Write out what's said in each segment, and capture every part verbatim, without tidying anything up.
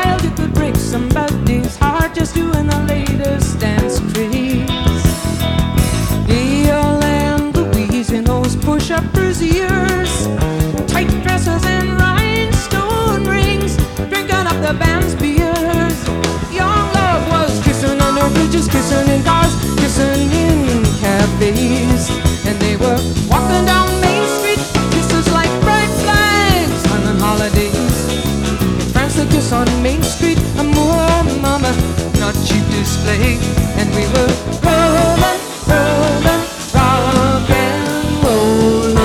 wild, you could break somebody's heart just doing the latest dance craze. Gail and Louise in those push-up brassieres, tight dresses and rhinestone rings, drinking up the band's beers. Young love was kissing under bridges, kissing in cars, kissing in cafes, and they were walking down Main Street, kisses like bright flags on holidays. In France, the kiss on Main Street, amour, mama, not cheap display, and we were rolling, rolling, rock and rollin'.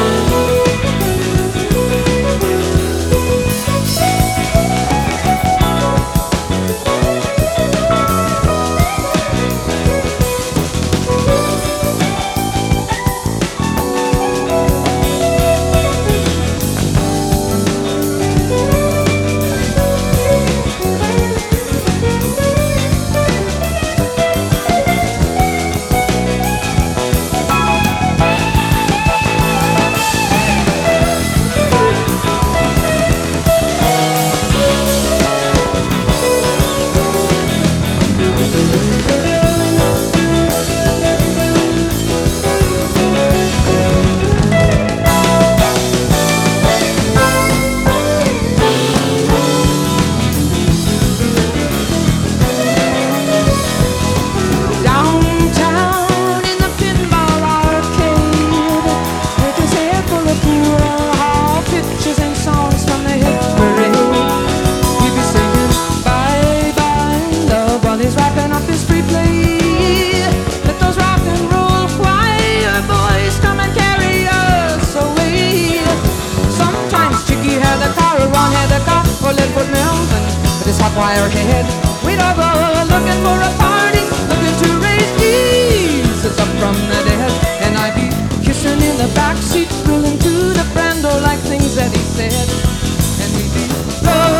Wire head, we'd all go looking for a party, looking to raise Jesus up from the dead, and I'd be kissing in the backseat, thrilling to the brando like things that he said, and we'd be